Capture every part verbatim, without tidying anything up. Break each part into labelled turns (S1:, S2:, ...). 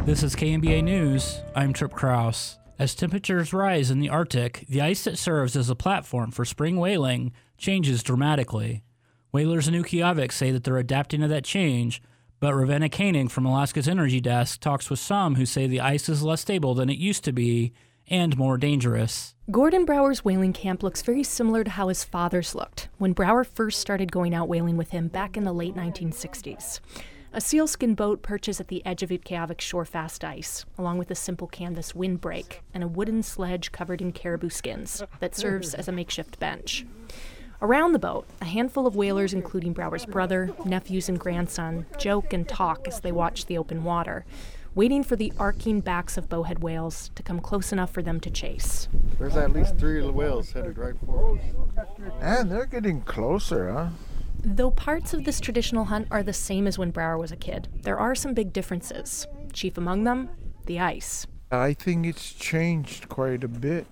S1: This is K M B A News. I'm Trip Kraus. As temperatures rise in the Arctic, the ice that serves as a platform for spring whaling changes dramatically. Whalers in Utqiagvik say that they're adapting to that change, but Ravenna Koenig from Alaska's Energy Desk talks with some who say the ice is less stable than it used to be and more dangerous.
S2: Gordon Brower's whaling camp looks very similar to how his father's looked when Brower first started going out whaling with him back in the late nineteen sixties. A sealskin boat perches at the edge of Utqiagvik's shore-fast ice, along with a simple canvas windbreak and a wooden sledge covered in caribou skins that serves as a makeshift bench. Around the boat, a handful of whalers, including Brower's brother, nephews, and grandson, joke and talk as they watch the open water, waiting for the arcing backs of bowhead whales to come close enough for them to chase.
S3: There's at least three of the whales headed right for us.
S4: And they're getting closer, huh?
S2: Though parts of this traditional hunt are the same as when Brower was a kid, there are some big differences. Chief among them, the ice.
S4: I think it's changed quite a bit.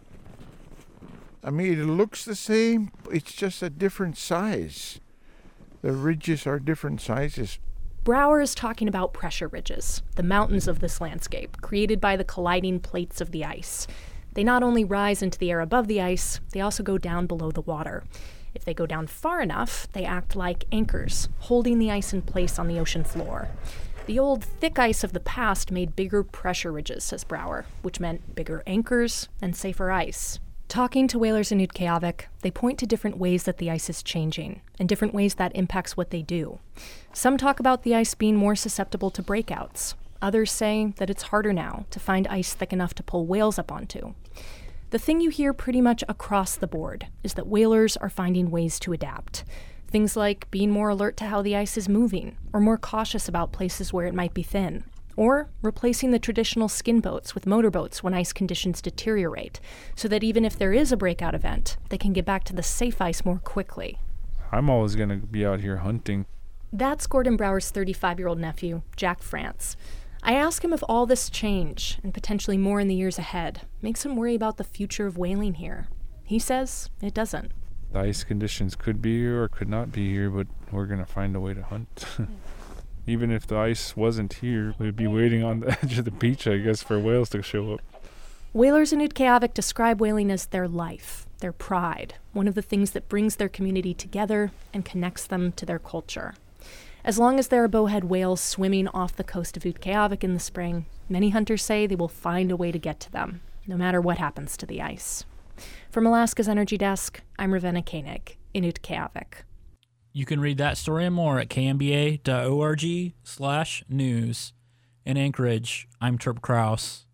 S4: I mean, it looks the same, it's just a different size. The ridges are different sizes.
S2: Brower is talking about pressure ridges, the mountains of this landscape, created by the colliding plates of the ice. They not only rise into the air above the ice, they also go down below the water. If they go down far enough, they act like anchors, holding the ice in place on the ocean floor. The old thick ice of the past made bigger pressure ridges, says Brower, which meant bigger anchors and safer ice. Talking to whalers in Utqiagvik, they point to different ways that the ice is changing, and different ways that impacts what they do. Some talk about the ice being more susceptible to breakouts. Others say that it's harder now to find ice thick enough to pull whales up onto. The thing you hear pretty much across the board is that whalers are finding ways to adapt. Things like being more alert to how the ice is moving, or more cautious about places where it might be thin, or replacing the traditional skin boats with motorboats when ice conditions deteriorate, so that even if there is a breakout event, they can get back to the safe ice more quickly.
S5: I'm always going to be out here hunting.
S2: That's Gordon Brower's thirty-five-year-old nephew, Jack France. I ask him if all this change, and potentially more in the years ahead, makes him worry about the future of whaling here. He says it doesn't.
S5: The ice conditions could be here or could not be here, but we're going to find a way to hunt. Even if the ice wasn't here, we'd be waiting on the edge of the beach, I guess, for whales to show up.
S2: Whalers in Utqiagvik describe whaling as their life, their pride, one of the things that brings their community together and connects them to their culture. As long as there are bowhead whales swimming off the coast of Utqiagvik in the spring, many hunters say they will find a way to get to them, no matter what happens to the ice. From Alaska's Energy Desk, I'm Ravenna Koenig in Utqiagvik.
S1: You can read that story and more at kmba.org slash news. In Anchorage, I'm Trip Kraus.